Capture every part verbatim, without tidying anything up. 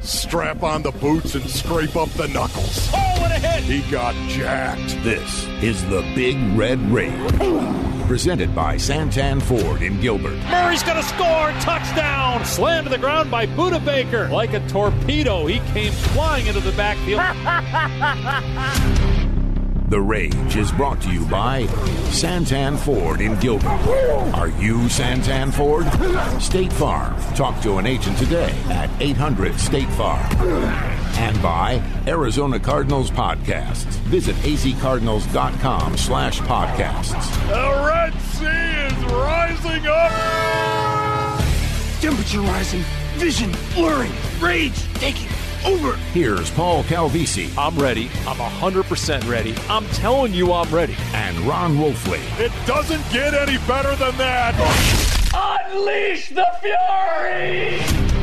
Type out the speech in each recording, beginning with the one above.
Strap on the boots and scrape up the knuckles. Oh, what a hit! He got jacked. This is the Big Red Rage. Presented by Santan Ford in Gilbert. Murray's going to score. Touchdown. Slammed to the ground by Budda Baker. Like a torpedo, he came flying into the backfield. The Rage is brought to you by Santan Ford in Gilbert. Are you Santan Ford? State Farm. Talk to an agent today at eight hundred state farm. And by Arizona Cardinals Podcasts. Visit azcardinals.com slash podcasts. The Red Sea is rising up. Temperature rising. Vision blurring. Rage taking over. Here's Paul Calvisi. I'm ready. I'm one hundred percent ready. I'm telling you I'm ready. And Ron Wolfley. It doesn't get any better than that. Unleash the fury!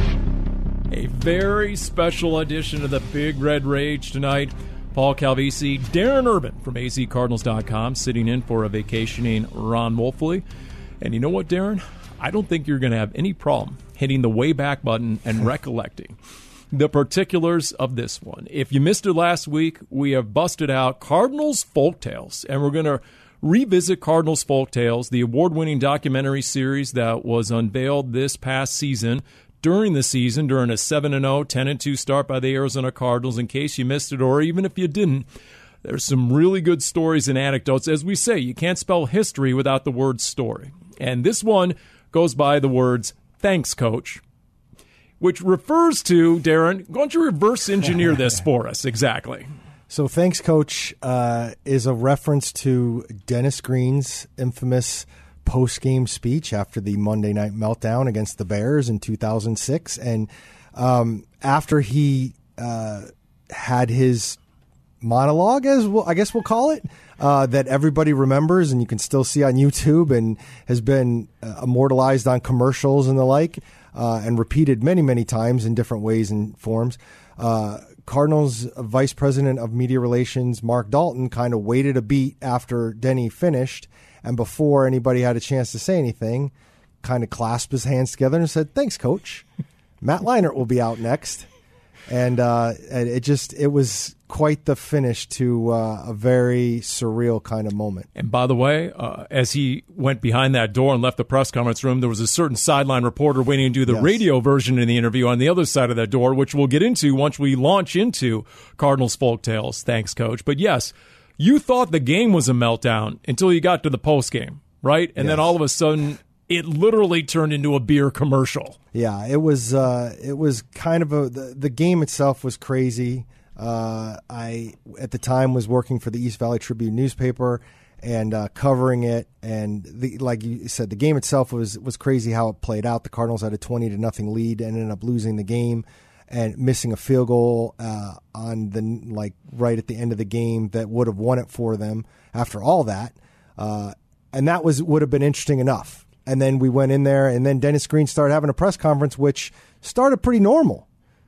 A very special edition of the Big Red Rage tonight. Paul Calvisi, Darren Urban from A Z Cardinals dot com sitting in for a vacationing Ron Wolfley. And you know what, Darren? I don't think you're going to have any problem hitting the way back button and recollecting the particulars of this one. If you missed it last week, we have busted out Cardinals Folktales, and we're going to revisit Cardinals Folktales, the award-winning documentary series that was unveiled this past season, during the season, during a seven and oh, ten and two start by the Arizona Cardinals. In case you missed it, or even if you didn't, there's some really good stories and anecdotes. As we say, you can't spell history without the word story. And this one goes by the words, "Thanks, Coach," which refers to, Darren, why don't you reverse engineer this for us exactly? So Thanks, Coach uh, is a reference to Dennis Green's infamous post-game speech after the Monday night meltdown against the Bears in two thousand six. And um, after he uh, had his monologue, as we'll, I guess we'll call it, uh, that everybody remembers and you can still see on YouTube and has been uh, immortalized on commercials and the like, uh, and repeated many, many times in different ways and forms. Uh, Cardinals Vice President of Media Relations, Mark Dalton, kind of waited a beat after Denny finished, and before anybody had a chance to say anything, kind of clasped his hands together and said, "Thanks, Coach. Matt Leinart will be out next." And uh, it just, it was quite the finish to uh, a very surreal kind of moment. And by the way, uh, as he went behind that door and left the press conference room, there was a certain sideline reporter waiting to do the yes. radio version of the interview on the other side of that door, which we'll get into once we launch into Cardinals Folktales. Thanks, Coach. But yes, you thought the game was a meltdown until you got to the postgame, right? And yes. then all of a sudden, it literally turned into a beer commercial. Yeah, it was. Uh, it was kind of a. The, the game itself was crazy. Uh, I at the time was working for the East Valley Tribune newspaper and uh, covering it. And the, like you said, the game itself was was crazy how it played out. The Cardinals had a twenty to nothing lead and ended up losing the game and missing a field goal uh, on the like right at the end of the game that would have won it for them. After all that, uh, and that was would have been interesting enough. And then we went in there, and then Dennis Green started having a press conference, which started pretty normal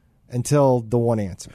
until the one answer.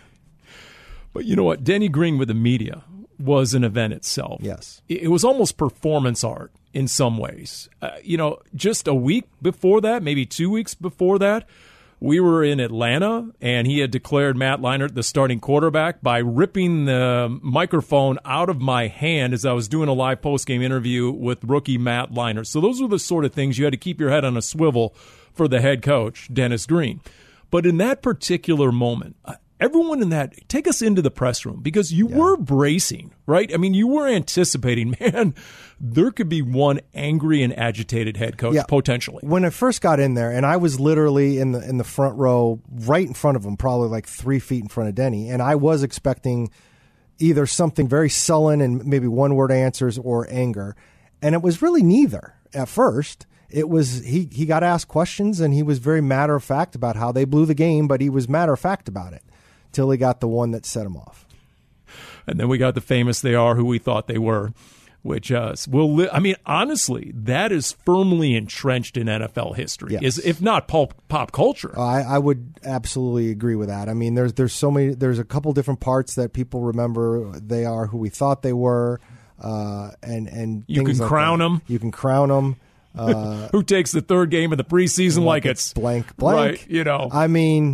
But you know what? Denny Green with the media was an event itself. Yes. It was almost performance art in some ways. Uh, you know, just a week before that, maybe two weeks before that, we were in Atlanta, and he had declared Matt Leinart the starting quarterback by ripping the microphone out of my hand as I was doing a live postgame interview with rookie Matt Leinart. So those were the sort of things you had to keep your head on a swivel for the head coach, Dennis Green. But in that particular moment, everyone in that, take us into the press room, because you yeah. were bracing, right? I mean, you were anticipating, man, there could be one angry and agitated head coach yeah. potentially. When I first got in there, and I was literally in the in the front row, right in front of him, probably like three feet in front of Denny, and I was expecting either something very sullen and maybe one-word answers or anger, and it was really neither at first. It was he he got asked questions, and he was very matter-of-fact about how they blew the game, but he was matter-of-fact about it till he got the one that set him off. And then we got the famous "they are who we thought they were," which uh, will li- I mean, honestly, that is firmly entrenched in N F L history, yes. is if not pop, pop culture. I, I would absolutely agree with that. I mean, there's there's so many, there's a couple different parts that people remember. They are who we thought they were, uh, and and you can like crown that. them. You can crown them. Uh, Who takes the third game of the preseason like, like it's blank blank? Right, you know. I mean,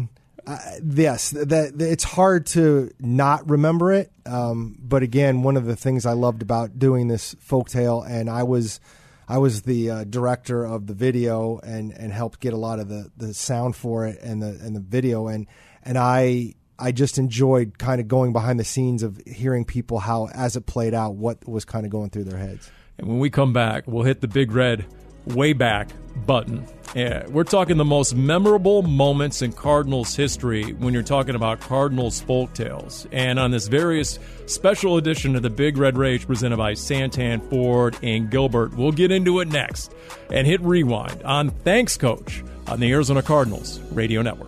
Uh, yes, that it's hard to not remember it. Um, but again, one of the things I loved about doing this folktale, and I was, I was the uh, director of the video and, and helped get a lot of the, the sound for it and the and the video, and and I I just enjoyed kind of going behind the scenes of hearing people how as it played out, what was kind of going through their heads. And when we come back, we'll hit the big red way back button. Yeah, we're talking the most memorable moments in Cardinals history when you're talking about Cardinals folktales. And on this various special edition of the Big Red Rage presented by Santan Ford and Gilbert, we'll get into it next and hit rewind on Thanks Coach on the Arizona Cardinals Radio Network.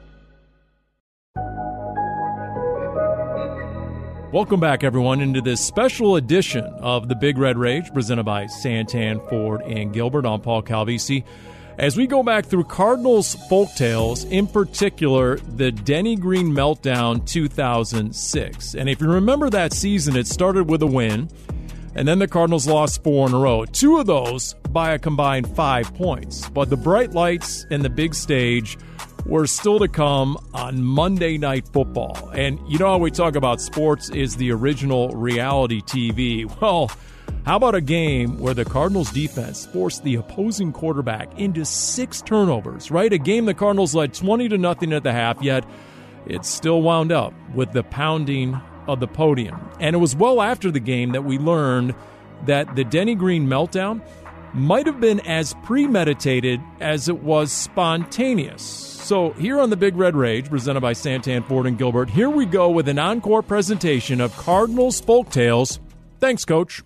Welcome back, everyone, into this special edition of the Big Red Rage presented by Santan Ford and Gilbert. I'm Paul Calvisi. As we go back through Cardinals folktales, in particular, the Denny Green Meltdown two thousand six. And if you remember that season, it started with a win, and then the Cardinals lost four in a row. Two of those by a combined five points. But the bright lights and the big stage were still to come on Monday Night Football. And you know how we talk about sports is the original reality T V. Well, how about a game where the Cardinals defense forced the opposing quarterback into six turnovers, right? A game the Cardinals led twenty to nothing at the half, yet it still wound up with the pounding of the podium. And it was well after the game that we learned that the Denny Green meltdown might have been as premeditated as it was spontaneous. So here on the Big Red Rage, presented by Santan Ford and Gilbert, here we go with an encore presentation of Cardinals folktales. Thanks, Coach.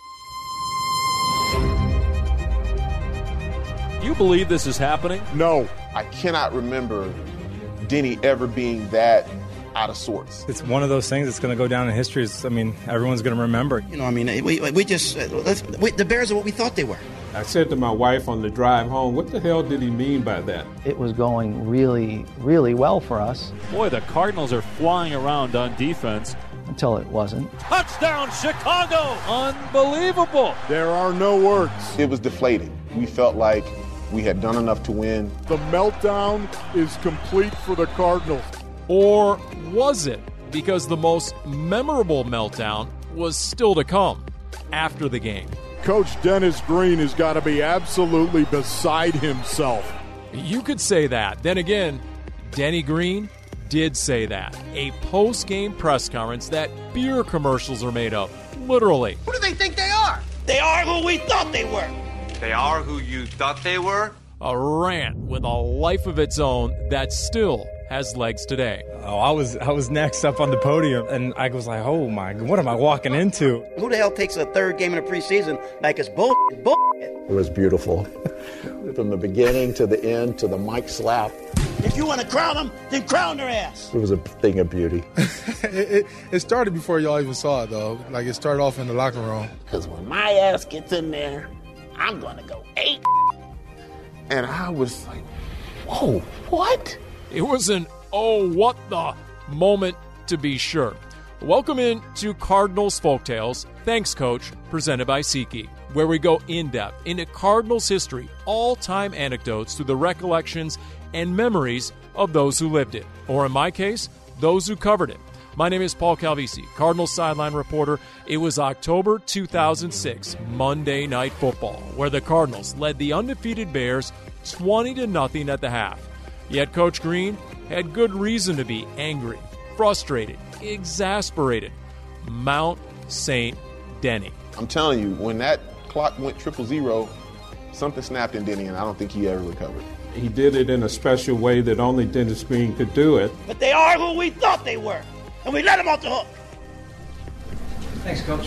You believe this is happening? No. I cannot remember Denny ever being that out of sorts. It's one of those things that's going to go down in history. It's, I mean, everyone's going to remember. You know, I mean, we, we just, uh, let's, we, the Bears are what we thought they were. I said to my wife on the drive home, what the hell did he mean by that? It was going really, really well for us. Boy, the Cardinals are flying around on defense. Until it wasn't. Touchdown, Chicago! Unbelievable! There are no words. It was deflating. We felt like we had done enough to win. The meltdown is complete for the Cardinals. Or was it? Because the most memorable meltdown was still to come after the game. Coach Dennis Green has got to be absolutely beside himself. You could say that. Then again, Denny Green did say that. A post-game press conference that beer commercials are made of. Literally. Who do they think they are? They are who we thought they were. They are who you thought they were? A rant with a life of its own that still has legs today. Oh, I was I was next up on the podium, and I was like, oh my, what am I walking into? Who the hell takes a third game in the preseason like it's bullshit, bullshit? It was beautiful. From the beginning to the end to the mic slap. If you want to crown them, then crown their ass. It was a thing of beauty. it, it, it started before y'all even saw it, though. Like, it started off in the locker room. Because when my ass gets in there, I'm going to go eight. And I was like, whoa, what? It was an oh, what the moment to be sure. Welcome in to Cardinals Folktales. Thanks, Coach, presented by SeatGeek, where we go in-depth into Cardinals history, all-time anecdotes through the recollections and memories of those who lived it, or in my case, those who covered it. My name is Paul Calvisi, Cardinals sideline reporter. It was October two thousand six, Monday Night Football, where the Cardinals led the undefeated Bears twenty to nothing at the half. Yet Coach Green had good reason to be angry, frustrated, exasperated. Mount Saint Denny. I'm telling you, when that clock went triple zero, something snapped in Denny, and I don't think he ever recovered. He did it in a special way that only Dennis Green could do it. But they are who we thought they were, and we let them off the hook. Thanks, Coach.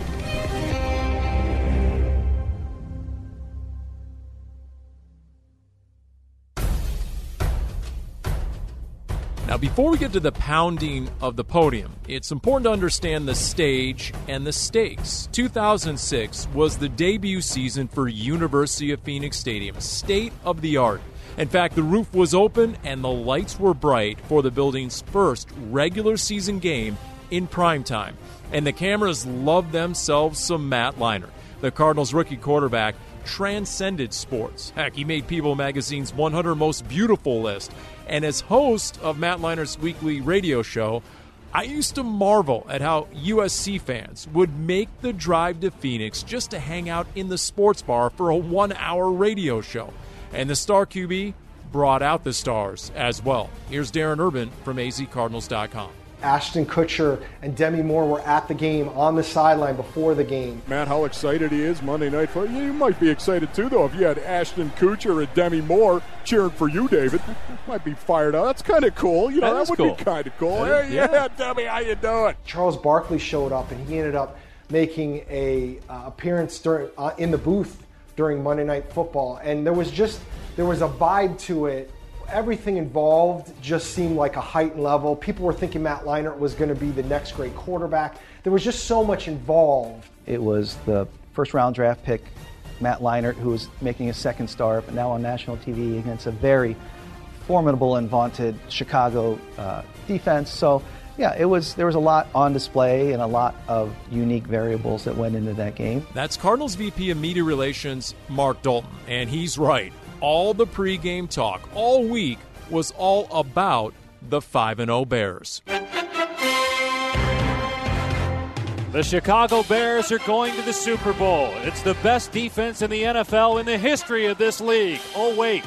Now, before we get to the pounding of the podium, it's important to understand the stage and the stakes. two thousand six was the debut season for University of Phoenix Stadium, state-of-the-art. In fact, the roof was open and the lights were bright for the building's first regular season game in primetime. And the cameras loved themselves some Matt Leinart. The Cardinals' rookie quarterback transcended sports. Heck, he made People Magazine's one hundred Most Beautiful list. And as host of Matt Leinert's weekly radio show, I used to marvel at how U S C fans would make the drive to Phoenix just to hang out in the sports bar for a one-hour radio show. And the star Q B brought out the stars as well. Here's Darren Urban from A Z Cardinals dot com. Ashton Kutcher and Demi Moore were at the game on the sideline before the game. Matt, how excited he is Monday night football. You might be excited too, though, if you had Ashton Kutcher and Demi Moore cheering for you, David. Might be fired up. That's kind of cool. You know, that, that would cool. be kind of cool. Hey, yeah. yeah, Demi, how you doing? Charles Barkley showed up, and he ended up making a uh, appearance during uh, in the booth during Monday Night Football, and there was just there was a vibe to it. Everything involved just seemed like a heightened level. People were thinking Matt Leinart was going to be the next great quarterback. There was just so much involved. It was the first-round draft pick, Matt Leinart, who was making his second start, but now on national T V against a very formidable and vaunted Chicago uh, defense. So, yeah, it was there was a lot on display and a lot of unique variables that went into that game. That's Cardinals V P of Media Relations, Mark Dalton, and he's right. All the pregame talk all week was all about the five and oh Bears. The Chicago Bears are going to the Super Bowl. It's the best defense in the N F L in the history of this league. Oh, wait.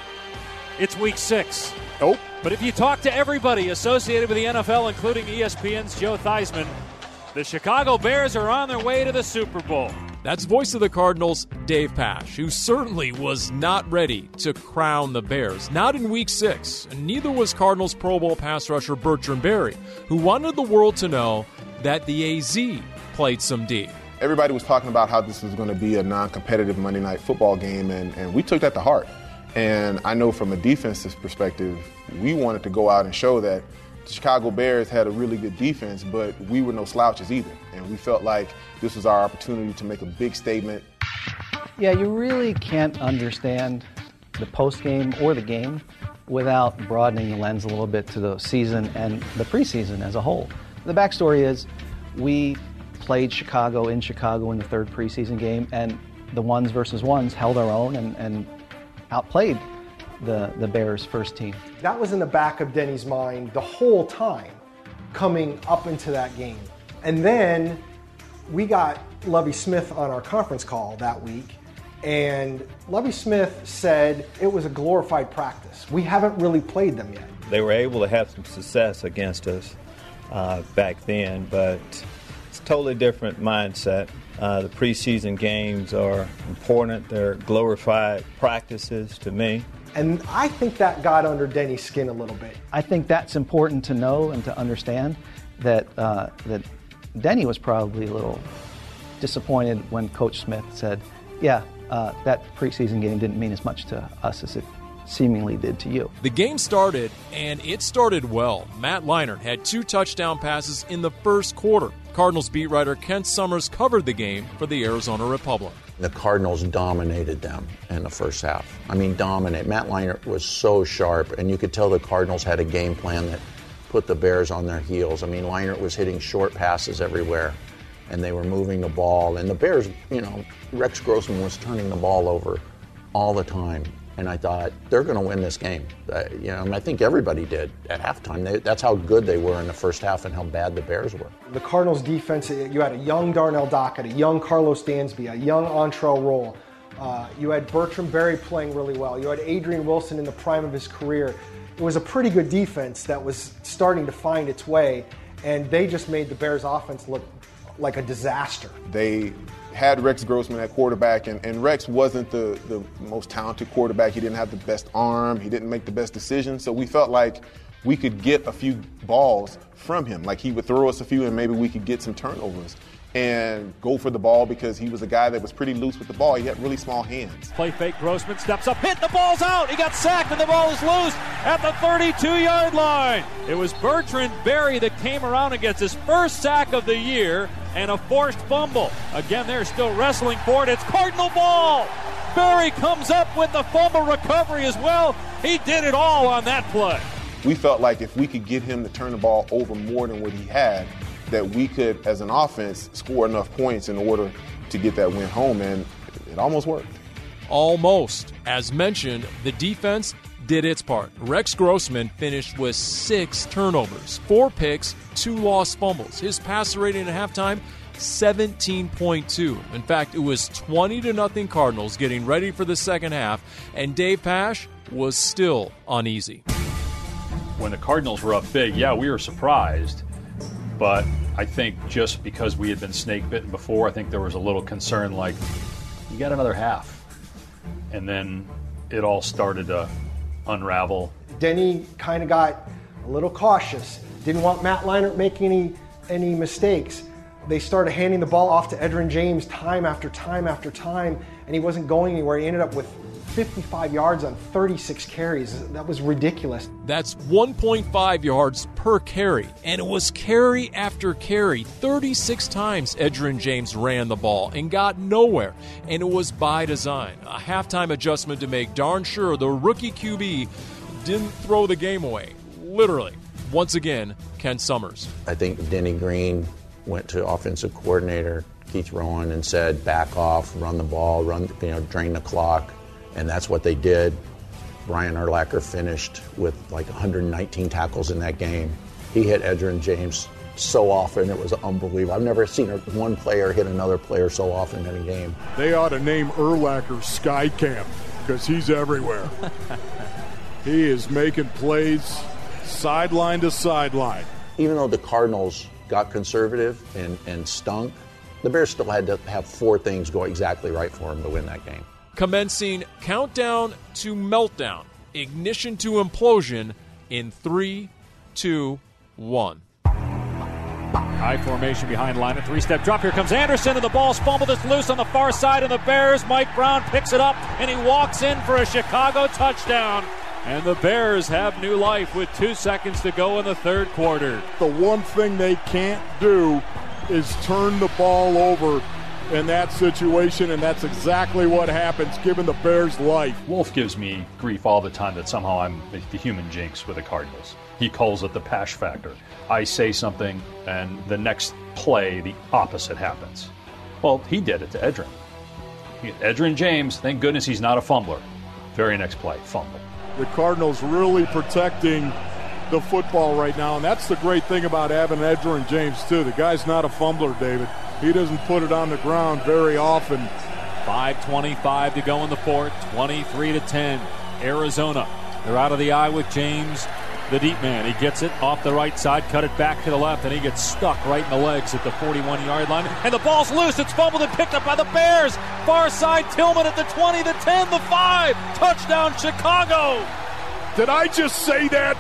It's week six. Nope. But if you talk to everybody associated with the N F L, including E S P N's Joe Theismann, the Chicago Bears are on their way to the Super Bowl. That's voice of the Cardinals, Dave Pasch, who certainly was not ready to crown the Bears. Not in week six. And neither was Cardinals Pro Bowl pass rusher Bertrand Berry, who wanted the world to know that the A Z played some D. Everybody was talking about how this was going to be a non-competitive Monday Night Football game, and, and we took that to heart. And I know from a defensive perspective, we wanted to go out and show that the Chicago Bears had a really good defense, but we were no slouches either. And we felt like this was our opportunity to make a big statement. Yeah, you really can't understand the postgame or the game without broadening the lens a little bit to the season and the preseason as a whole. The backstory is we played Chicago in Chicago in the third preseason game, and the ones versus ones held our own and, and outplayed the, the Bears' first team. That was in the back of Denny's mind the whole time coming up into that game. And then we got Lovie Smith on our conference call that week, and Lovie Smith said it was a glorified practice. We haven't really played them yet. They were able to have some success against us uh, back then, but it's a totally different mindset. Uh, the preseason games are important. They're glorified practices to me. And I think that got under Denny's skin a little bit. I think that's important to know and to understand that uh, that Denny was probably a little disappointed when Coach Smith said, yeah, uh, that preseason game didn't mean as much to us as it seemingly did to you. The game started, and it started well. Matt Leinart had two touchdown passes in the first quarter. Cardinals beat writer Kent Summers covered the game for the Arizona Republic. The Cardinals dominated them in the first half. I mean, dominate. Matt Leinart was so sharp, and you could tell the Cardinals had a game plan that put the Bears on their heels. I mean, Leinart was hitting short passes everywhere, and they were moving the ball. And the Bears, you know, Rex Grossman was turning the ball over all the time. And I thought, they're going to win this game. Uh, you know, and I think everybody did at halftime. They, that's how good they were in the first half and how bad the Bears were. The Cardinals' defense, you had a young Darnell Dockett, a young Carlos Dansby, a young Antrell Roll. Uh, you had Bertrand Berry playing really well. You had Adrian Wilson in the prime of his career. It was a pretty good defense that was starting to find its way, and they just made the Bears' offense look like a disaster. They had Rex Grossman at quarterback, and, and Rex wasn't the, the most talented quarterback. He didn't have the best arm. He didn't make the best decisions. So we felt like we could get a few balls from him. Like he would throw us a few, and maybe we could get some turnovers and go for the ball because he was a guy that was pretty loose with the ball. He had really small hands. Play fake, Grossman steps up, hit, the ball's out. He got sacked, and the ball is loose at the thirty-two-yard line. It was Bertrand Berry that came around and gets his first sack of the year and a forced fumble. Again, they're still wrestling for it. It's Cardinal ball. Berry comes up with the fumble recovery as well. He did it all on that play. We felt like if we could get him to turn the ball over more than what he had, that we could, as an offense, score enough points in order to get that win home, and it almost worked. Almost. As mentioned, the defense did its part. Rex Grossman finished with six turnovers, four picks, two lost fumbles. His passer rating at halftime, seventeen point two. In fact, it was twenty to nothing Cardinals getting ready for the second half, and Dave Pasch was still uneasy. When the Cardinals were up big, yeah, we were surprised. But I think just because we had been snake bitten before, I think there was a little concern like, you got another half. And then it all started to unravel. Denny kind of got a little cautious. Didn't want Matt Leinart making any any mistakes. They started handing the ball off to Edgerrin James time after time after time, and he wasn't going anywhere. He ended up with fifty-five yards on thirty-six carries. That was ridiculous. That's one point five yards per carry, and it was carry after carry. thirty-six times Edgerrin James ran the ball and got nowhere, and it was by design. A halftime adjustment to make darn sure the rookie Q B didn't throw the game away. Literally. Once again, Ken Summers. I think Denny Green went to offensive coordinator Keith Rowan and said, back off, run the ball, run, you know, drain the clock. And that's what they did. Brian Urlacher finished with like one hundred nineteen tackles in that game. He hit Edgerrin James so often, it was unbelievable. I've never seen one player hit another player so often in a game. They ought to name Urlacher Sky Camp because he's everywhere. He is making plays sideline to sideline. Even though the Cardinals got conservative and, and stunk, the Bears still had to have four things go exactly right for them to win that game. Commencing countdown to meltdown, ignition to implosion in three, two, one. High formation behind line, a three-step drop. Here comes Anderson, and the ball's fumbled. It's loose on the far side of the Bears. Mike Brown picks it up, and he walks in for a Chicago touchdown. And the Bears have new life with two seconds to go in the third quarter. The one thing they can't do is turn the ball over in that situation, and that's exactly what happens given the Bears' life. Wolf gives me grief all the time that somehow I'm the human jinx with the Cardinals. He calls it the Pasch factor. I say something, and the next play, the opposite happens. Well, he did it to Edgerrin. Edgerrin James, thank goodness he's not a fumbler. Very next play, fumble. The Cardinals really protecting the football right now, and that's the great thing about having Edgerrin James, too. The guy's not a fumbler, David. He doesn't put it on the ground very often. five twenty-five to go in the fourth, twenty-three to ten. Arizona, they're out of the eye with James, the deep man. He gets it off the right side, cut it back to the left, and he gets stuck right in the legs at the forty-one-yard line. And the ball's loose. It's fumbled and picked up by the Bears. Far side, Tillman at the twenty, the ten, the five. Touchdown, Chicago. Did I just say that?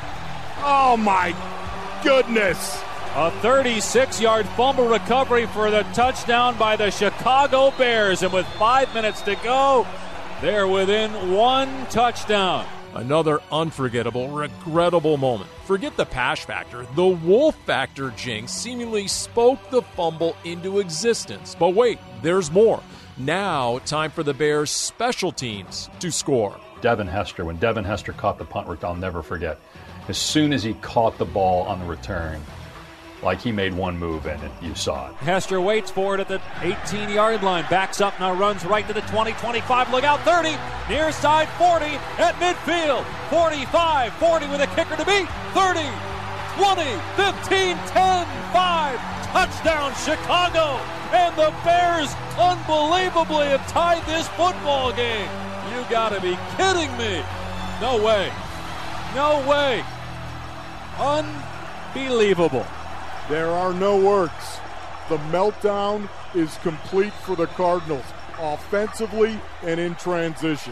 Oh, my goodness. A thirty-six-yard fumble recovery for the touchdown by the Chicago Bears. And with five minutes to go, they're within one touchdown. Another unforgettable, regrettable moment. Forget the Pasch factor. The Wolf factor jinx seemingly spoke the fumble into existence. But wait, there's more. Now, time for the Bears' special teams to score. Devin Hester, when Devin Hester caught the punt return, I'll never forget. As soon as he caught the ball on the return, like he made one move and it, you saw it. Hester waits for it at the eighteen-yard line. Backs up, now runs right to the twenty, twenty-five. Look out, thirty. Near side, forty. At midfield, forty-five, forty with a kicker to beat. thirty, twenty, fifteen, ten, five. Touchdown, Chicago. And the Bears unbelievably have tied this football game. You gotta be kidding me. No way. No way. Unbelievable. There are no words. The meltdown is complete for the Cardinals, offensively and in transition.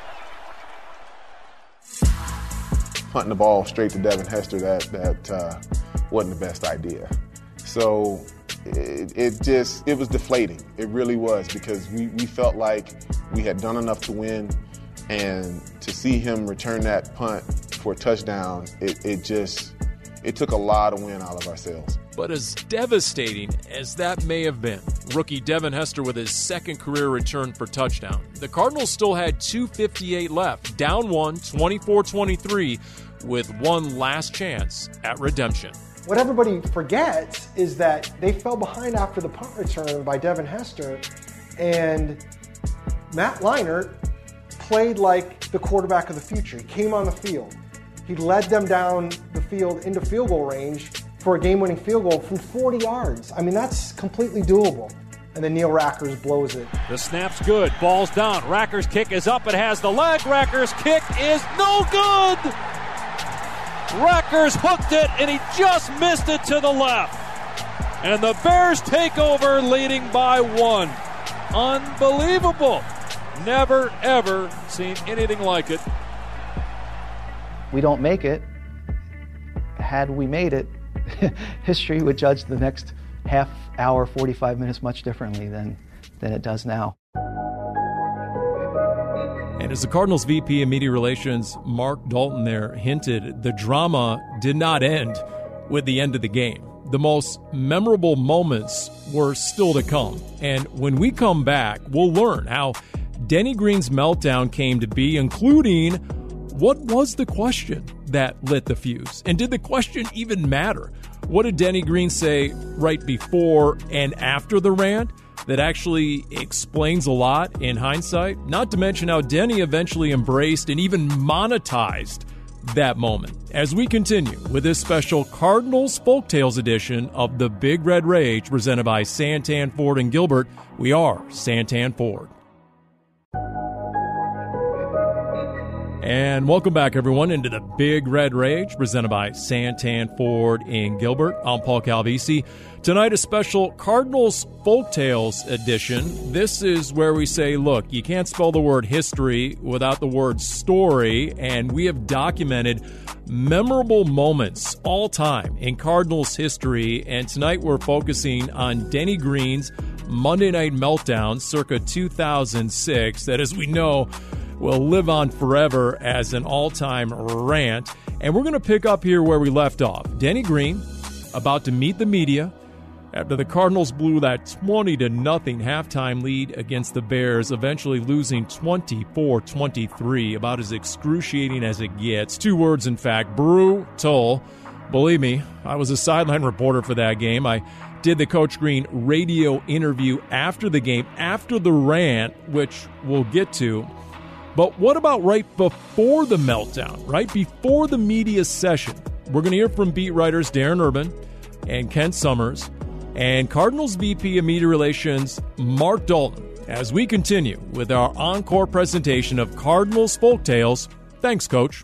Punting the ball straight to Devin Hester, that that uh, wasn't the best idea. So it, it just, it was deflating. It really was, because we, we felt like we had done enough to win, and to see him return that punt for a touchdown, it, it just, it took a lot of wind out of our sails. But as devastating as that may have been, rookie Devin Hester with his second career return for touchdown, the Cardinals still had two fifty-eight left, down one, twenty-four twenty-three, with one last chance at redemption. What everybody forgets is that they fell behind after the punt return by Devin Hester, and Matt Leinart played like the quarterback of the future. He came on the field. He led them down the field into field goal range for a game-winning field goal from forty yards. I mean, that's completely doable. And then Neil Rackers blows it. The snap's good. Ball's down. Rackers' kick is up. It has the leg. Rackers' kick is no good. Rackers hooked it, and he just missed it to the left. And the Bears take over, leading by one. Unbelievable. Never, ever seen anything like it. We don't make it. Had we made it, history would judge the next half hour, forty-five minutes much differently than, than it does now. And as the Cardinals V P of Media Relations, Mark Dalton there, hinted, the drama did not end with the end of the game. The most memorable moments were still to come. And when we come back, we'll learn how Denny Green's meltdown came to be, including what was the question that lit the fuse? And did the question even matter? What did Denny Green say right before and after the rant that actually explains a lot in hindsight? Not to mention how Denny eventually embraced and even monetized that moment. As we continue with this special Cardinals Folktales edition of the Big Red Rage presented by Santan Ford and Gilbert, we are Santan Ford. And welcome back, everyone, into the Big Red Rage, presented by Santan Ford in Gilbert. I'm Paul Calvisi. Tonight, a special Cardinals Folktales edition. This is where we say, look, you can't spell the word history without the word story, and we have documented memorable moments all time in Cardinals history, and tonight we're focusing on Denny Green's Monday Night Meltdown circa two thousand six, that, as we know, will live on forever as an all-time rant. And we're going to pick up here where we left off. Denny Green about to meet the media after the Cardinals blew that twenty to nothing halftime lead against the Bears, eventually losing twenty-four twenty-three, about as excruciating as it gets. Two words, in fact, brutal. Believe me, I was a sideline reporter for that game. I did the Coach Green radio interview after the game, after the rant, which we'll get to. But what about right before the meltdown, right before the media session? We're going to hear from beat writers Darren Urban and Kent Summers and Cardinals V P of Media Relations Mark Dalton as we continue with our encore presentation of Cardinals Folktales. Thanks, Coach.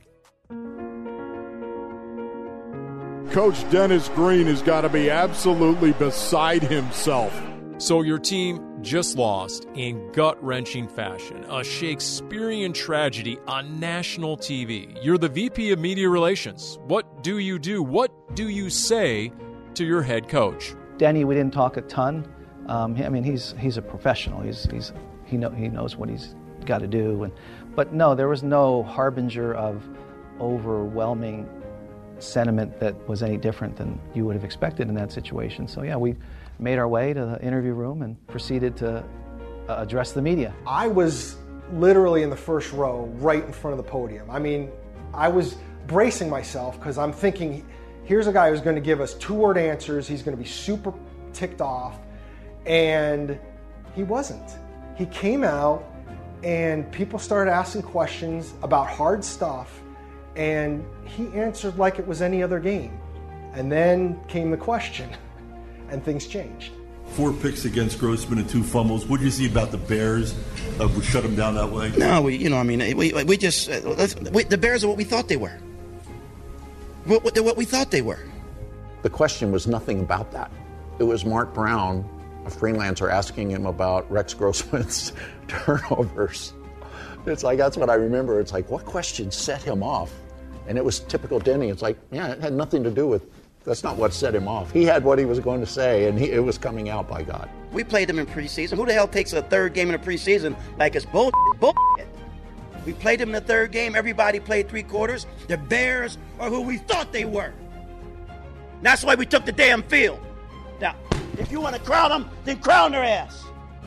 Coach Dennis Green has got to be absolutely beside himself. So your team just lost in gut-wrenching fashion, a Shakespearean tragedy on national T V. You're the V P of Media Relations. What do you do? What do you say to your head coach? Denny, we didn't talk a ton. Um, I mean, he's he's a professional. He's he's he know he knows what he's got to do. And but no, there was no harbinger of overwhelming sentiment that was any different than you would have expected in that situation. So yeah, we made our way to the interview room and proceeded to uh, address the media. I was literally in the first row, right in front of the podium. I mean, I was bracing myself because I'm thinking, here's a guy who's going to give us two-word answers. He's going to be super ticked off. And he wasn't. He came out and people started asking questions about hard stuff, and he answered like it was any other game. And then came the question. And things changed. Four picks against Grossman and two fumbles. What did you see about the Bears that would shut them down that way? No, we, you know, I mean, we we just uh, we, the Bears are what we thought they were. What, what, what we thought they were. The question was nothing about that. It was Mark Brown, a freelancer, asking him about Rex Grossman's turnovers. It's like, that's what I remember. It's like, what question set him off? And it was typical Denny. It's like, yeah, it had nothing to do with. That's not what set him off. He had what he was going to say, and he, it was coming out, by God. We played them in preseason. Who the hell takes a third game in the preseason like it's bullshit? Bullshit. We played them in the third game. Everybody played three quarters. The Bears are who we thought they were. That's why we took the damn field. Now, if you want to crown them, then crown their ass.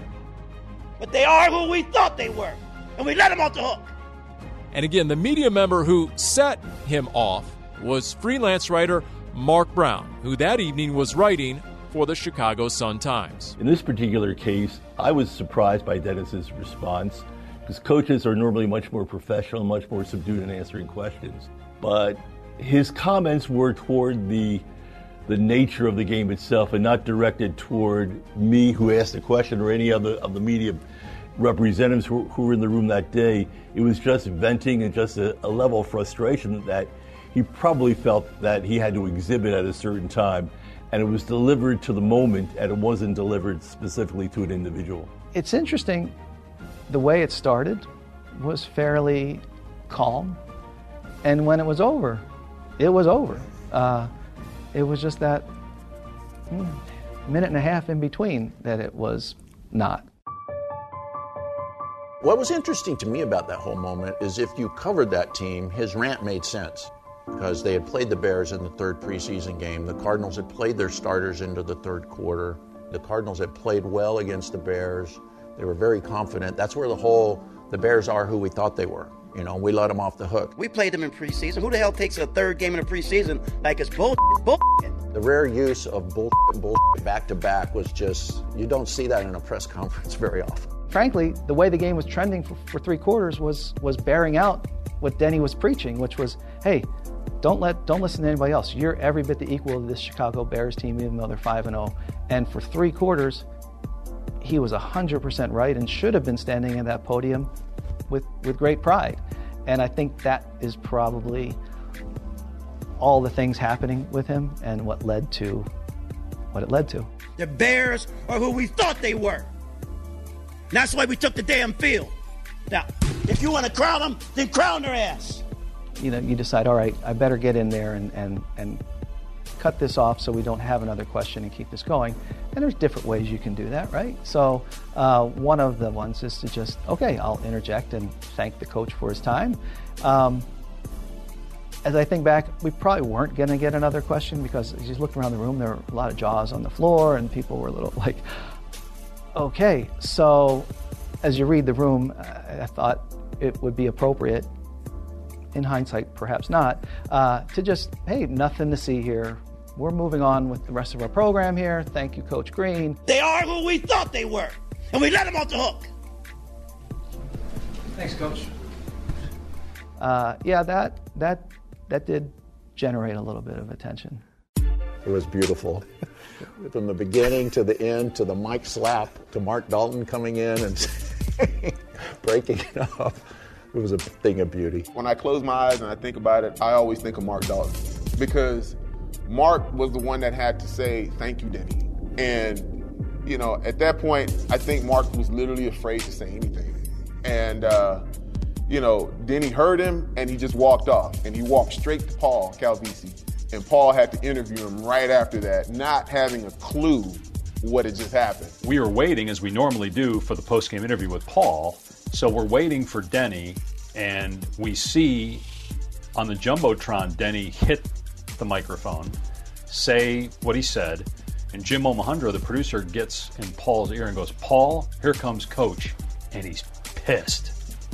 But they are who we thought they were, and we let them off the hook. And again, the media member who set him off was freelance writer Mark Brown, who that evening was writing for the Chicago Sun-Times. In this particular case, I was surprised by Dennis's response because coaches are normally much more professional, much more subdued in answering questions. But his comments were toward the the nature of the game itself and not directed toward me who asked the question or any other of the media representatives who, who were in the room that day. It was just venting and just a, a level of frustration that he probably felt that he had to exhibit at a certain time. And it was delivered to the moment, and it wasn't delivered specifically to an individual. It's interesting, the way it started was fairly calm. And when it was over, it was over. Uh, it was just that hmm, minute and a half in between that it was not. What was interesting to me about that whole moment is if you covered that team, his rant made sense because they had played the Bears in the third preseason game. The Cardinals had played their starters into the third quarter. The Cardinals had played well against the Bears. They were very confident. That's where the whole, the Bears are who we thought they were. You know, we let them off the hook. We played them in preseason. Who the hell takes a third game in the preseason like it's bullshit? Bullshit. The rare use of bullshit, bullshit back-to-back was just, you don't see that in a press conference very often. Frankly, the way the game was trending for, for three quarters was was bearing out what Denny was preaching, which was, hey, don't let don't listen to anybody else. You're every bit the equal of this Chicago Bears team, even though they're five and oh. And for three quarters, he was one hundred percent right and should have been standing at that podium with, with great pride. And I think that is probably all the things happening with him and what led to what it led to. The Bears are who we thought they were. And that's why we took the damn field. Now, if you want to crown them, then crown their ass. You know, you decide, all right, I better get in there and, and, and cut this off so we don't have another question and keep this going. And there's different ways you can do that, right? So uh, one of the ones is to just, okay, I'll interject and thank the coach for his time. Um, as I think back, we probably weren't going to get another question because as you look around the room, there were a lot of jaws on the floor and people were a little like, okay. So as you read the room, I thought it would be appropriate, in hindsight, perhaps not, uh, to just, hey, nothing to see here. We're moving on with the rest of our program here. Thank you, Coach Green. They are who we thought they were, and we let them off the hook. Thanks, Coach. Uh, yeah, that that that did generate a little bit of attention. It was beautiful. From the beginning to the end, to the mic slap, to Mark Dalton coming in and breaking it up. It was a thing of beauty. When I close my eyes and I think about it, I always think of Mark Dalton because Mark was the one that had to say, thank you, Denny. And, you know, at that point, I think Mark was literally afraid to say anything. And, uh, you know, Denny heard him and he just walked off. And he walked straight to Paul Calvisi. And Paul had to interview him right after that, not having a clue what had just happened. We were waiting, as we normally do, for the post-game interview with Paul. So we're waiting for Denny, and we see on the Jumbotron Denny hit the microphone, say what he said, and Jim Omohundro, the producer, gets in Paul's ear and goes, Paul, here comes Coach. And he's pissed.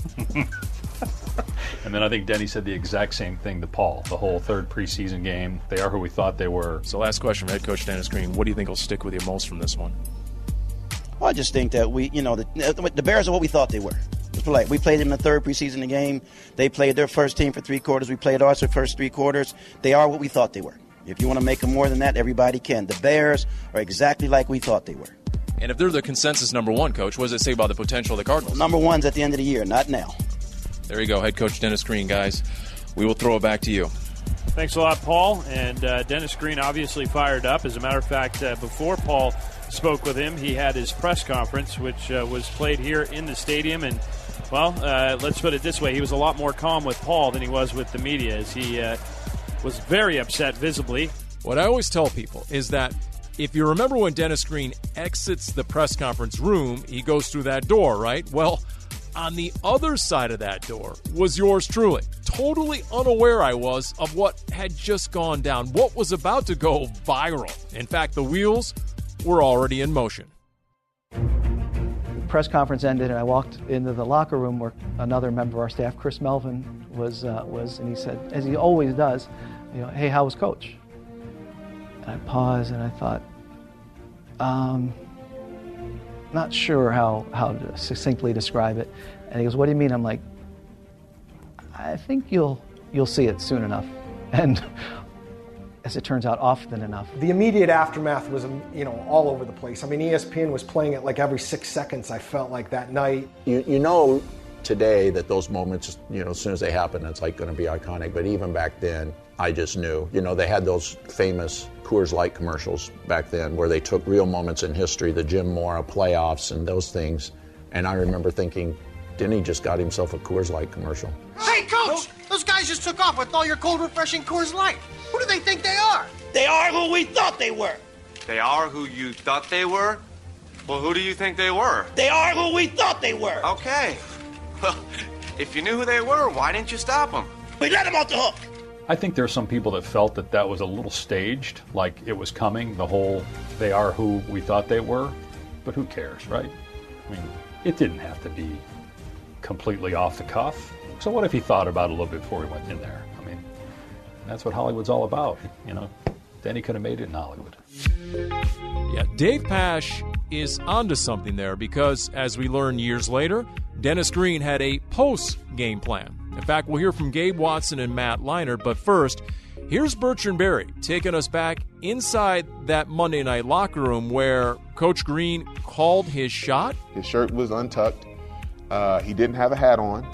And then I think Denny said the exact same thing to Paul, the whole third preseason game. They are who we thought they were. So last question from head coach Dennis Green. What do you think will stick with you most from this one? Well, I just think that we, you know, the, the Bears are what we thought they were. Like we played them in the third preseason game. They played their first team for three quarters. We played ours for the first three quarters. They are what we thought they were. If you want to make them more than that, everybody can. The Bears are exactly like we thought they were. And if they're the consensus number one, Coach, what does it say about the potential of the Cardinals? Number one's at the end of the year, not now. There you go, head coach Dennis Green, guys. We will throw it back to you. Thanks a lot, Paul. And uh, Dennis Green obviously fired up. As a matter of fact, uh, before Paul spoke with him, he had his press conference, which uh, was played here in the stadium. And, well, uh, let's put it this way. He was a lot more calm with Paul than he was with the media, as he uh, was very upset visibly. What I always tell people is that if you remember when Dennis Green exits the press conference room, he goes through that door, right? Well, on the other side of that door was yours truly. Totally unaware I was of what had just gone down, what was about to go viral. In fact, the wheels were already in motion. The press conference ended, and I walked into the locker room where another member of our staff, Chris Melvin, was, uh, was and he said, as he always does, you know, hey, how was Coach? And I paused, and I thought, um... not sure how, how to succinctly describe it. And he goes, what do you mean? I'm like, I think you'll you'll see it soon enough. And as it turns out, often enough. The immediate aftermath was, you know, all over the place. I mean, E S P N was playing it like every six seconds, I felt like, that night. You, you know today that those moments, you know, as soon as they happen, it's like going to be iconic. But even back then, I just knew. You know, they had those famous Coors Light commercials back then where they took real moments in history, the Jim Mora playoffs and those things. And I remember thinking, Denny just got himself a Coors Light commercial. Hey, Coach! Those guys just took off with all your cold, refreshing Coors Light. Who do they think they are? They are who we thought they were. They are who you thought they were? Well, who do you think they were? They are who we thought they were. Okay. Well, if you knew who they were, why didn't you stop them? We let them off the hook. I think there's some people that felt that that was a little staged, like it was coming, the whole they are who we thought they were. But who cares, right? I mean, it didn't have to be completely off the cuff. So what if he thought about it a little bit before he went in there? I mean, that's what Hollywood's all about. You know, then he could have made it in Hollywood. Yeah, Dave Pasch is onto something there because, as we learn years later, Dennis Green had a post-game plan. In fact, we'll hear from Gabe Watson and Matt Leinart, but first, here's Bertrand Berry taking us back inside that Monday night locker room where Coach Green called his shot. His shirt was untucked. Uh, he didn't have a hat on.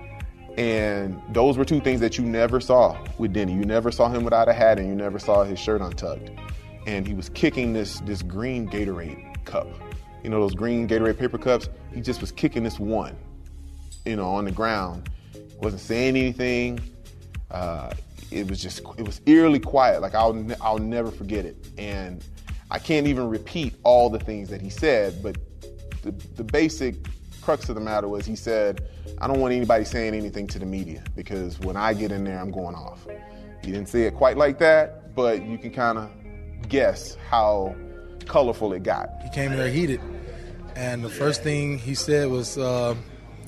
And those were two things that you never saw with Denny. You never saw him without a hat, and you never saw his shirt untucked. And he was kicking this this green Gatorade cup. You know, those green Gatorade paper cups? He just was kicking this one, you know, on the ground. Wasn't saying anything. Uh, it was just, it was eerily quiet. Like, I'll, ne- I'll never forget it. And I can't even repeat all the things that he said, but the, the basic crux of the matter was he said, I don't want anybody saying anything to the media because when I get in there, I'm going off. He didn't say it quite like that, but you can kind of guess how colorful it got. He came in there heated, and the first thing he said was, uh,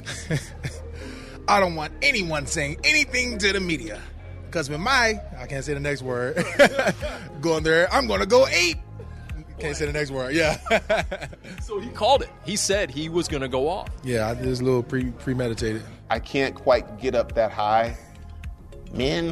I don't want anyone saying anything to the media because with my, I can't say the next word, going there, I'm going to go eight. Can't say the next word, yeah. So he called it. He said he was going to go off. Yeah, it was a little pre- premeditated. I can't quite get up that high. Men,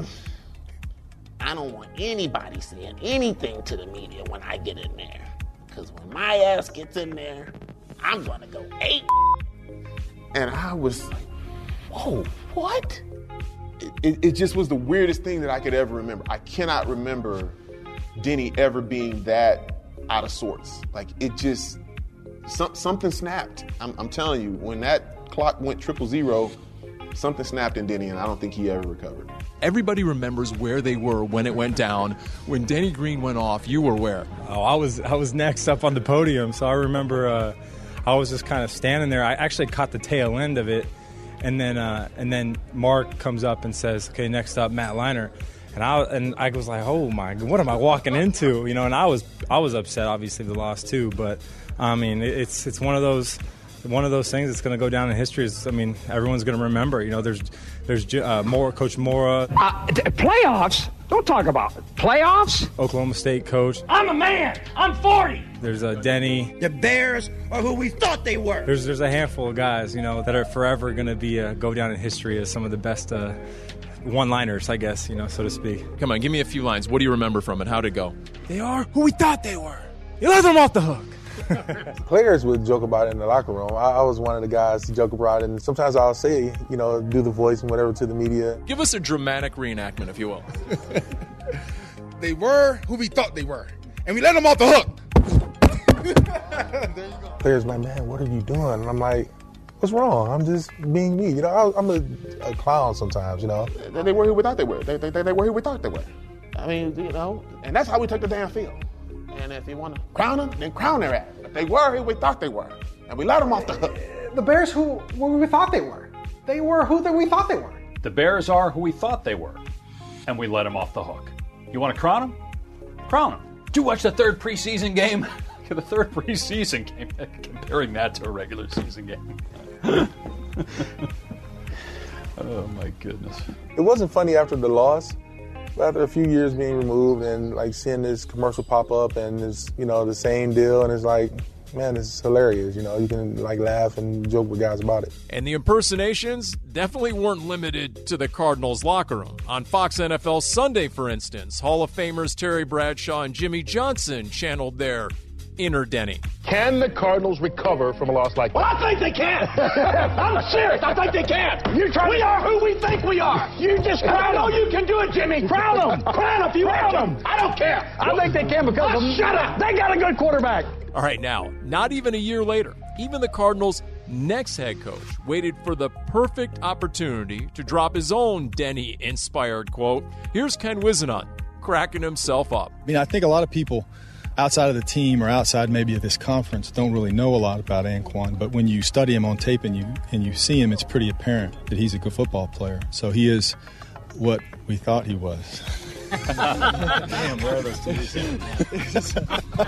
I don't want anybody saying anything to the media when I get in there. Because when my ass gets in there, I'm going to go eight. And I was like, whoa, what? It, it, it just was the weirdest thing that I could ever remember. I cannot remember Denny ever being that out of sorts. Like, it just, some, something snapped. I'm, I'm telling you, when that clock went triple zero, something snapped in Denny, and I don't think he ever recovered. Everybody remembers where they were when it went down. When Denny Green went off, you were where? Oh, I was I was next up on the podium, so I remember uh, I was just kind of standing there. I actually caught the tail end of it, and then uh, and then Mark comes up and says, "Okay, next up, Matt Leinart." And I and I was like, oh my, what am I walking into? You know, and I was I was upset, obviously, the loss too. But I mean, it's it's one of those one of those things that's going to go down in history. Is, I mean, everyone's going to remember. You know, there's there's uh, more Coach Mora. Uh, t- playoffs? Don't talk about it. Playoffs? Oklahoma State coach. I'm a man. I'm forty. There's uh, Denny. The Bears are who we thought they were. There's there's a handful of guys, you know, that are forever going to be uh, go down in history as some of the best. Uh, one-liners, I guess, you know, so to speak. Come on, give me a few lines. What do you remember from it? How'd it go? They are who we thought they were. You let them off the hook. Players would joke about it in the locker room. I, I was one of the guys to joke about it, and sometimes I'll say, you know, do the voice and whatever to the media. Give us a dramatic reenactment, if you will. They were who we thought they were, and we let them off the hook. There you go. Players like, man, what are you doing? And I'm like, what's wrong? I'm just being me. You know, I, I'm a, a clown sometimes, you know. They, they were who we thought they were. They, they, they were who we thought they were. I mean, you know, and that's how we took the damn field. And if you want to crown them, then crown their ass. But they were who we thought they were. And we let them off the hook. The Bears who, who we thought they were. They were who we thought they were. The Bears are who we thought they were. And we let them off the hook. You want to crown them? Crown them. Did you watch the third preseason game? The third preseason game, comparing that to a regular season game. Oh my goodness. It wasn't funny after the loss, but after a few years being removed and like seeing this commercial pop up and it's, you know, the same deal, and it's like, man, it's hilarious. You know, you can like laugh and joke with guys about it. And the impersonations definitely weren't limited to the Cardinals locker room. On Fox N F L Sunday, for instance, Hall of Famers Terry Bradshaw and Jimmy Johnson channeled their inner Denny. Can the Cardinals recover from a loss like that? Well, I think they can. I'm serious. I think they can. You try we to... are who we think we are. You just crown them. I know you can do it, Jimmy. Crown them. Crown if you crown want them. I don't care. I think they can because oh, of them. Shut up. They got a good quarterback. All right, now, not even a year later, even the Cardinals' next head coach waited for the perfect opportunity to drop his own Denny-inspired quote. Here's Ken Whisenhunt cracking himself up. I mean, I think a lot of people outside of the team or outside maybe of this conference don't really know a lot about Anquan, but when you study him on tape and you and you see him, it's pretty apparent that he's a good football player. So he is what we thought he was. Damn, where are those two? This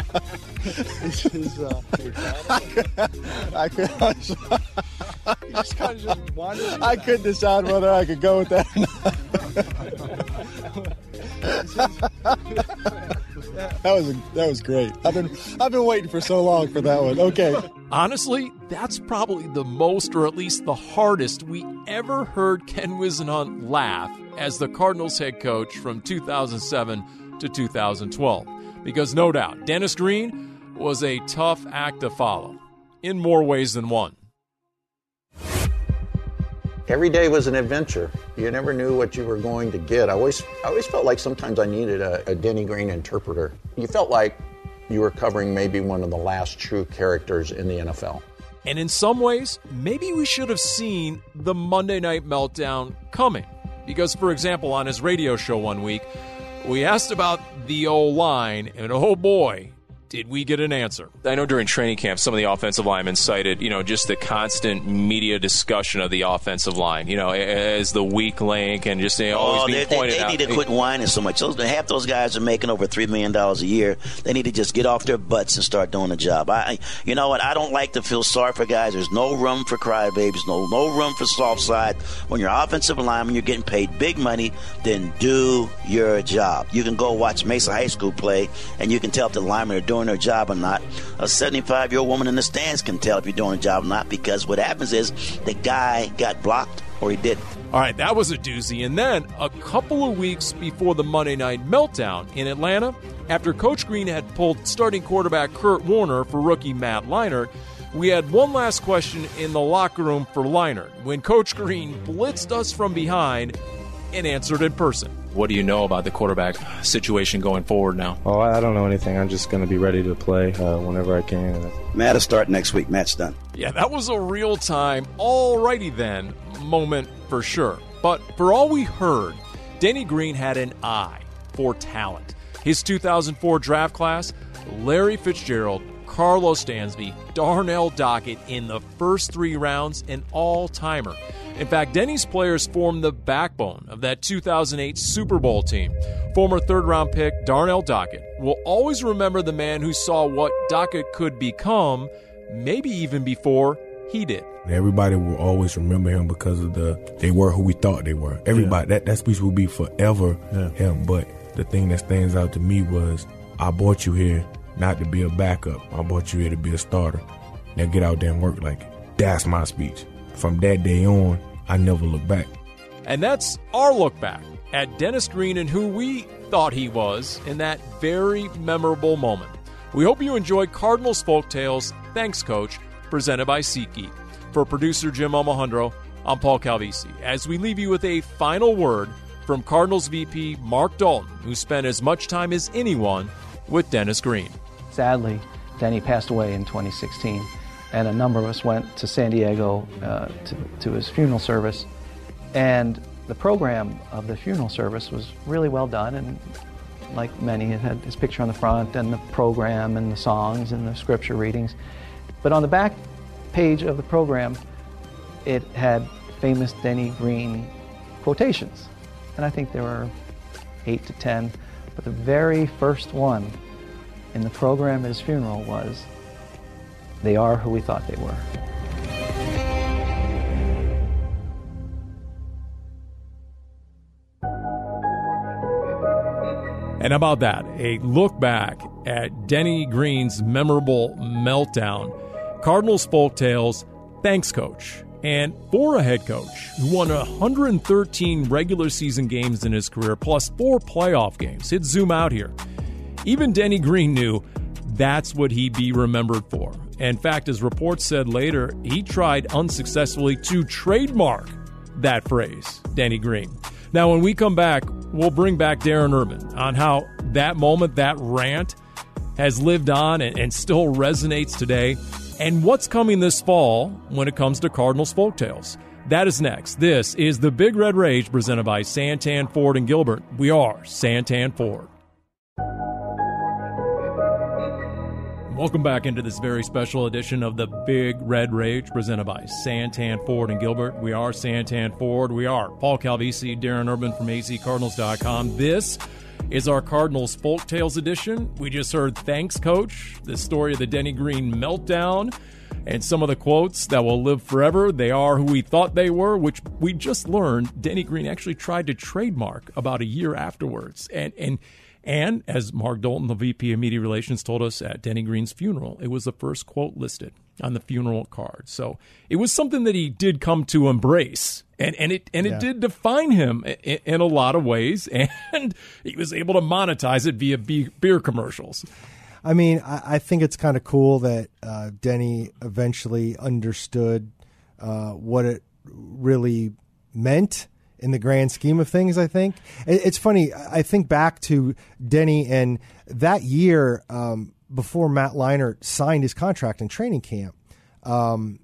is, uh, I could, I could, you just kind of just wandered. I couldn't decide whether I could go with that or not. That was a, that was great. I've been I've been waiting for so long for that one. Okay. Honestly, that's probably the most, or at least the hardest, we ever heard Ken Whisenhunt laugh as the Cardinals head coach from two thousand seven to two thousand twelve. Because no doubt, Dennis Green was a tough act to follow, in more ways than one. Every day was an adventure. You never knew what you were going to get. I always, I always felt like sometimes I needed a, a Denny Green interpreter. You felt like you were covering maybe one of the last true characters in the N F L. And in some ways, maybe we should have seen the Monday Night Meltdown coming. Because, for example, on his radio show one week, we asked about the O-line, and oh boy, did we get an answer. I know during training camp, some of the offensive linemen cited, you know, just the constant media discussion of the offensive line, you know, as the weak link and just you know, always oh, being they, pointed they, they out. They need to quit whining so much. Those, half those guys are making over three million dollars a year. They need to just get off their butts and start doing the job. I, You know what? I don't like to feel sorry for guys. There's no room for crybabies, no, no room for soft side. When you're offensive lineman, you're getting paid big money, then do your job. You can go watch Mesa High School play, and you can tell if the linemen are doing their job or not. A seventy-five-year-old woman in the stands can tell if you're doing a job or not, because what happens is the guy got blocked or he didn't. All right, that was a doozy. And then a couple of weeks before the Monday Night Meltdown in Atlanta, after Coach Green had pulled starting quarterback Kurt Warner for rookie Matt Leinart, we had one last question in the locker room for Leinart when Coach Green blitzed us from behind and answered in person. What do you know about the quarterback situation going forward now? Oh, I don't know anything. I'm just going to be ready to play uh, whenever I can. Matt will start next week. Matt's done. Yeah, that was a real-time, alrighty then moment for sure. But for all we heard, Denny Green had an eye for talent. His two thousand four draft class, Larry Fitzgerald, Carlos Dansby, Darnell Dockett in the first three rounds, an all-timer. In fact, Denny's players formed the backbone of that two thousand eight Super Bowl team. Former third-round pick Darnell Dockett will always remember the man who saw what Dockett could become, maybe even before he did. Everybody will always remember him because of the they were who we thought they were. Everybody, yeah. that, that speech will be forever yeah. him. But the thing that stands out to me was, I brought you here not to be a backup. I brought you here to be a starter. Now get out there and work like it. That's my speech. From that day on, I never look back. And that's our look back at Dennis Green and who we thought he was in that very memorable moment. We hope you enjoyed Cardinals Folktales, Thanks Coach, presented by SeatGeek. For producer Jim Almohandro, I'm Paul Calvisi, as we leave you with a final word from Cardinals V P Mark Dalton, who spent as much time as anyone with Dennis Green. Sadly, Denny passed away in twenty sixteen. And a number of us went to San Diego uh, to, to his funeral service. And the program of the funeral service was really well done. And like many, it had his picture on the front and the program and the songs and the scripture readings. But on the back page of the program, it had famous Denny Green quotations. And I think there were eight to ten. But the very first one in the program at his funeral was, "They are who we thought they were." And how about that? A look back at Denny Green's memorable meltdown. Cardinals folktales, thanks, Coach. And for a head coach who won one hundred thirteen regular season games in his career, plus four playoff games, hit zoom out here. Even Denny Green knew that's what he'd be remembered for. In fact, as reports said later, he tried unsuccessfully to trademark that phrase, Denny Green. Now, when we come back, we'll bring back Darren Urban on how that moment, that rant, has lived on and, and still resonates today, and what's coming this fall when it comes to Cardinals folktales. That is next. This is the Big Red Rage presented by Santan Ford and Gilbert. We are Santan Ford. Welcome back into this very special edition of the Big Red Rage presented by Santan Ford and Gilbert. We are Santan Ford. We are Paul Calvisi, Darren Urban from A Z Cardinals dot com. This is our Cardinals Folktales edition. We just heard Thanks, Coach, the story of the Denny Green meltdown, and some of the quotes that will live forever. They are who we thought they were, which we just learned Denny Green actually tried to trademark about a year afterwards. And and And as Mark Dalton, the V P of Media Relations, told us at Denny Green's funeral, it was the first quote listed on the funeral card. So it was something that he did come to embrace, and, and it and it yeah. did define him in, in a lot of ways, and he was able to monetize it via beer commercials. I mean, I, I think it's kind of cool that uh, Denny eventually understood uh, what it really meant in the grand scheme of things. I think it's funny. I think back to Denny and that year um, before Matt Leinart signed his contract in training camp. Um,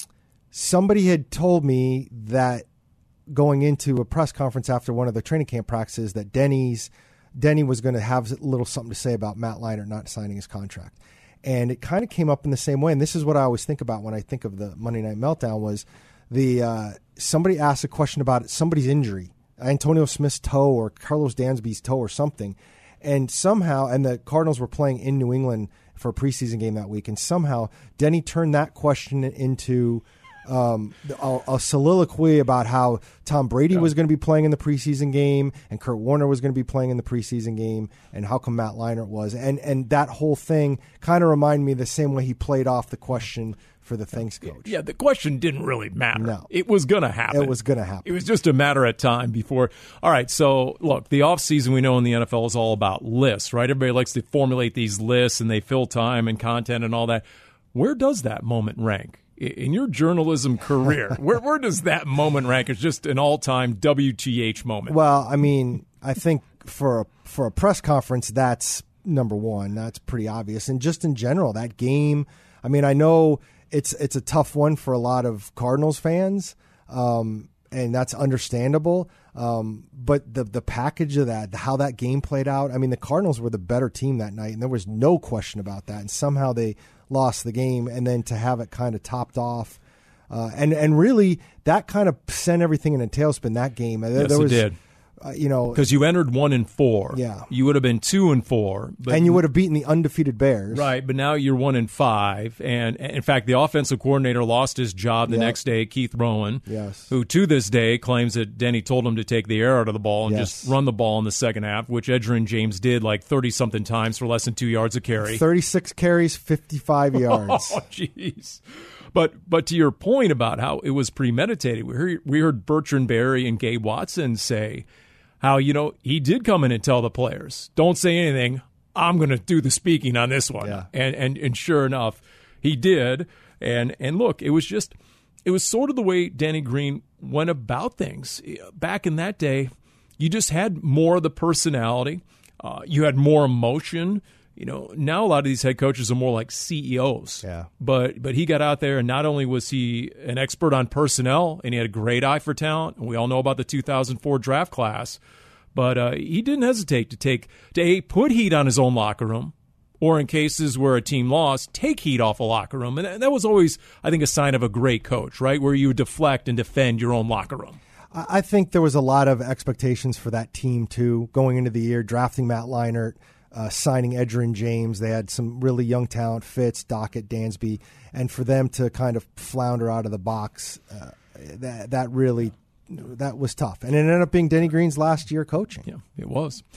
somebody had told me that going into a press conference after one of the training camp practices that Denny's Denny was going to have a little something to say about Matt Leinart not signing his contract. And it kind of came up in the same way. And this is what I always think about when I think of the Monday Night Meltdown was the uh, somebody asked a question about somebody's injury, Antonio Smith's toe or Carlos Dansby's toe or something, and somehow, and the Cardinals were playing in New England for a preseason game that week, and somehow Denny turned that question into um, a, a soliloquy about how Tom Brady yeah. was going to be playing in the preseason game, and Kurt Warner was going to be playing in the preseason game, and how come Matt Leinart was, and and that whole thing kind of reminded me of the same way he played off the question for the thanks coach. Yeah, the question didn't really matter. No. It was going to happen. It was going to happen. It was just a matter of time before. All right, so look, the offseason we know in the N F L is all about lists, right? Everybody likes to formulate these lists and they fill time and content and all that. Where does that moment rank? In your journalism career, where where does that moment rank? It's just an all-time W T H moment. Well, I mean, I think for a, for a press conference, that's number one. That's pretty obvious. And just in general, that game, I mean, I know it's it's a tough one for a lot of Cardinals fans, um, and that's understandable. Um, but the the package of that, how that game played out, I mean, the Cardinals were the better team that night, and there was no question about that. And somehow they lost the game, and then to have it kind of topped off, uh, and and really that kind of sent everything in a tailspin. That game, yes, there was, it did. Uh, you know, because you entered one and four. Yeah, you would have been two and four, but and you would have beaten the undefeated Bears, right? But now you're one and five, and, and in fact, the offensive coordinator lost his job the yep. next day, Keith Rowan, yes, who to this day claims that Denny told him to take the air out of the ball and yes. just run the ball in the second half, which Edgerrin James did like thirty something times for less than two yards a carry, thirty-six carries, fifty-five yards. Oh, jeez. But but to your point about how it was premeditated, we heard, we heard Bertrand Berry and Gabe Watson say how, you know, he did come in and tell the players, don't say anything, I'm going to do the speaking on this one. Yeah. And, and and sure enough, he did. And and look, it was just, it was sort of the way Denny Green went about things. Back in that day, you just had more of the personality. Uh, you had more emotion. You know, now a lot of these head coaches are more like C E Os. Yeah. But but he got out there, and not only was he an expert on personnel, and he had a great eye for talent, and we all know about the two thousand four draft class, but uh, he didn't hesitate to take to a, put heat on his own locker room, or in cases where a team lost, take heat off a locker room. And that was always, I think, a sign of a great coach, right, where you would deflect and defend your own locker room. I think there was a lot of expectations for that team, too, going into the year, drafting Matt Leinart, Uh, signing Edgerrin James. They had some really young talent, Fitz, Dockett, Dansby, and for them to kind of flounder out of the box, uh, that that really that was tough. And it ended up being Denny Green's last year coaching. Yeah, it was.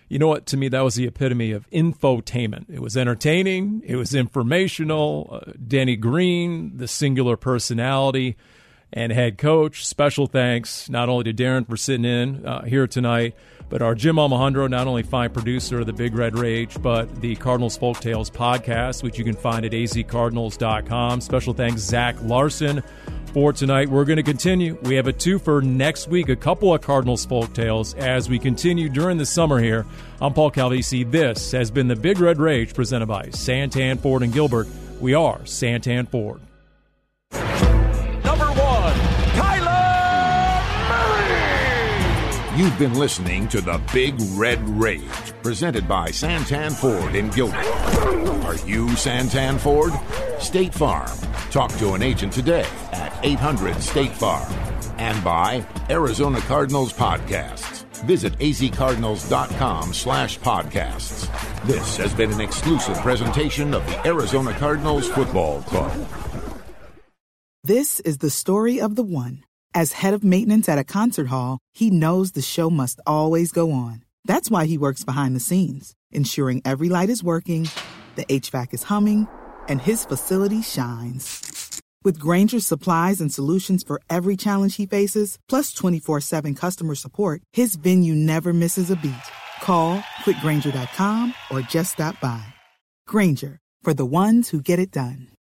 You know what? To me, that was the epitome of infotainment. It was entertaining. It was informational. Uh, Denny Green, the singular personality and head coach. Special thanks not only to Darren for sitting in uh, here tonight, but our Jim Almohandro, not only fine producer of the Big Red Rage, but the Cardinals Folktales podcast, which you can find at a z cardinals dot com. Special thanks, Zach Larson, for tonight. We're going to continue. We have a twofer next week, a couple of Cardinals Folktales as we continue during the summer here. I'm Paul Calvisi. This has been the Big Red Rage presented by Santan Ford and Gilbert. We are Santan Ford. Number one, Kyler Murray! You've been listening to the Big Red Rage, presented by Santan Ford in Gilbert. Are you Santan Ford? State Farm. Talk to an agent today at eight hundred State Farm. And by Arizona Cardinals Podcasts. Visit azcardinals.com slash podcasts. This has been an exclusive presentation of the Arizona Cardinals Football Club. This is the story of the one. As head of maintenance at a concert hall, he knows the show must always go on. That's why he works behind the scenes, ensuring every light is working, the H V A C is humming, and his facility shines. With Grainger's supplies and solutions for every challenge he faces, plus twenty-four seven customer support, his venue never misses a beat. Call quick grainger dot com or just stop by. Grainger, for the ones who get it done.